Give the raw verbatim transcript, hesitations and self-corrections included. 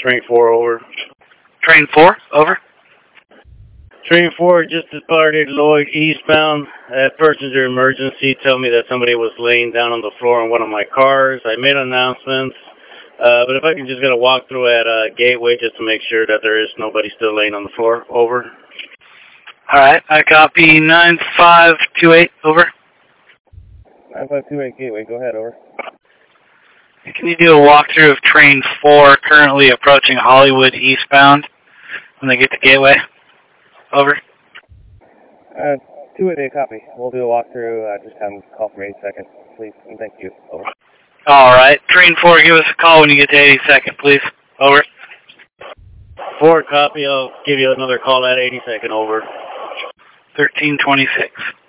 Train four, over. Train four, over. Train four, just departed Lloyd eastbound. At passenger emergency, tell me that somebody was laying down on the floor in one of my cars. I made announcements, uh, but if I can just get a walkthrough at uh, Gateway just to make sure that there is nobody still laying on the floor, over. All right, I copy nine five two eight, over. nine five two eight Gateway, go ahead, over. Can you do a walkthrough of Train four currently approaching Hollywood eastbound when they get to Gateway? Over. Uh, two eight eight, copy. We'll do a walkthrough. Uh, just have them call for eighty seconds, please. And thank you. Over. All right. Train four, give us a call when you get to eighty second, please. Over. four, copy. I'll give you another call at eighty second, over. thirteen twenty-six.